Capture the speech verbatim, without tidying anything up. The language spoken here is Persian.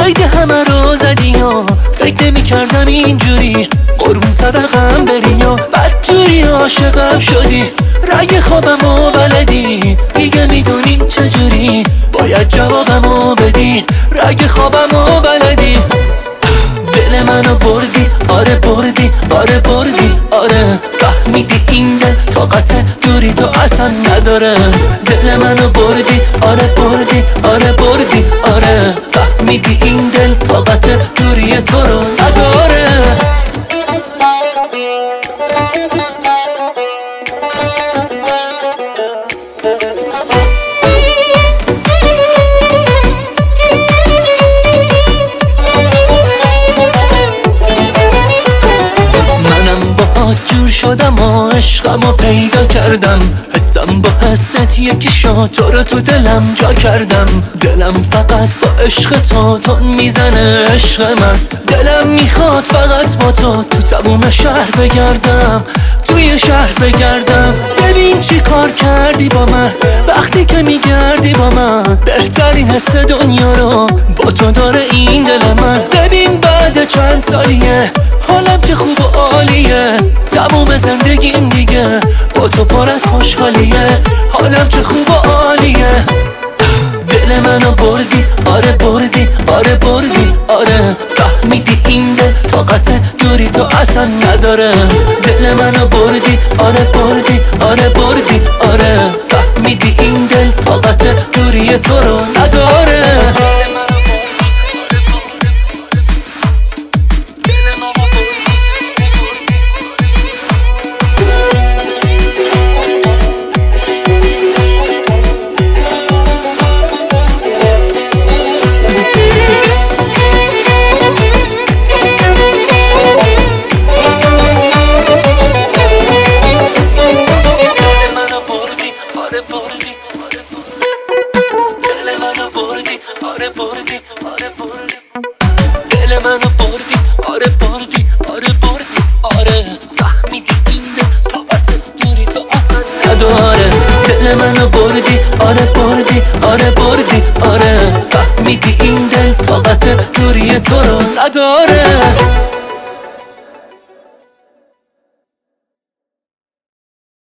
قید همه رو زدی و فکر نمی کردم اینجوری قربون صدقم بری و بدجوری عاشقم شدی. رگ خوابمو بلدی دیگه میدونی چجوری باید جوابمو بدی. رگ خوابمو بلدی دل منو بردی، آره بردی، آره بردی، آره فهمیدی این دل طاقت دوری تو اصلا نداره. دل منو بردی، آره بردی، آره بردی، آره فهمیدی این دل طاقت دوری تو رو نداره. جور شدم و عشقمو پیدا کردم. حسم با حست یکی شد، تو رو تو دلم جا کردم. دلم فقط با عشق تو تون میزنه عشق من. دلم میخواد فقط با تو تو تموم شهر بگردم، توی شهر بگردم. ببین چی کار کردی با من وقتی که میگردی با من. بهترین حس دنیا رو با تو داره این دل من. ببین بعد چند سالیه حالم چه خوب و عالیه. تموم زندگیم دیگه با تو پر از خوشحالیه. حالم چه خوب و عالیه. دل منو بردی، آره بردی، آره بردی، آره فهمیدی این دل طاقت دوری تو اصلا نداره. دل منو بردی، آره بردی، آره بردی، آره فهمیدی این دل طاقت دوری تو رو نداره. آره بردی، آره بردی، دل منو بردی، آره بردی، آره بردی، آره فهمیدی این دل طاقت دوری تو اصلا نداره. دل منو بردی، آره بردی، آره بردی، آره فهمیدی این دل طاقت دوری تو رو نداره.